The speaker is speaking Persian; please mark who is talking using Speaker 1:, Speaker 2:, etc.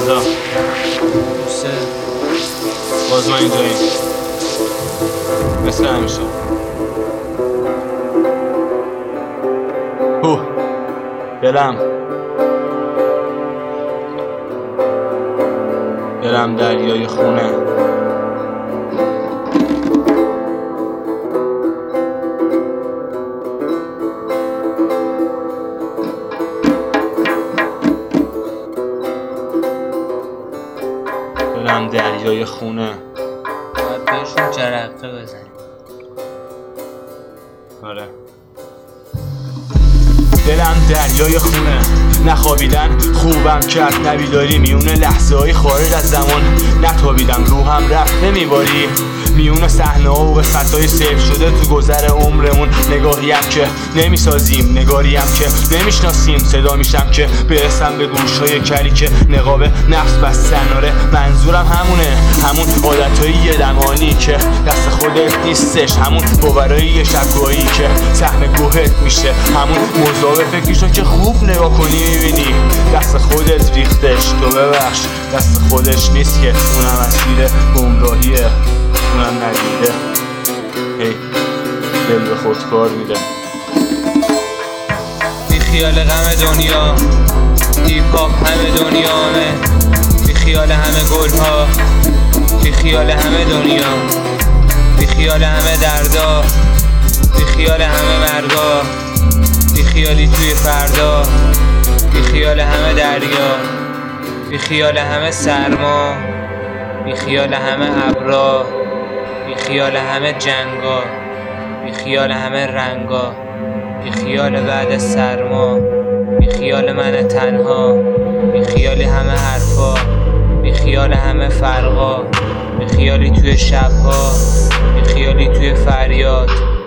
Speaker 1: رضا باز ما اینجاییم مثل همیشه. دلم دریای خونه. دلم دریای خونه.
Speaker 2: باید بهشون جرقه بزنیم.
Speaker 1: آره. دلم دریای خونه، نخوابیدن خوبم کرد، نبیداری میونه لحظه های خارج از زمان، نتابیدم روحم رفت نمیباری میونه صحنه ها و قسمت های سیف شده تو گذر عمرمون. نگاهیم که نمیسازیم، نگاریم که نمیشناسیم، صدا میشم که برسم به گوش های کلی که نقاب نفس بستن. آره منظورم همونه، همون عادتهای یه دمانی که دست خودت نیستش، همون باورای یه شبگاهی که سهم گوهت میشه، همون مزاوه فکریشو که خوب نگاه کنی میبینی دست خودت ریختش. تو ببخش دست خودش نیست که اونم اسیر گمراهیه، اونم ندیده هی دل به خودکار میده.
Speaker 2: بی خیال غم دنیا، هیپ هاپ همه دنیامه، بی خیال همه گلها، بی خیال همه دنیا، بی خیال همه دردا، بی خیال همه مرگا، بی خیالی توی فردا، بی خیال همه دریا، بی خیال همه سرما، بی خیال همه ابرا، بی خیال همه جنگا، بی خیال همه رنگا، بی خیال بعد سرما، بی خیال من تنها، بی خیال همه حرفا، بی خیال همه فرقا، بی خیالی توی شبها، بی خیالی توی فریاد.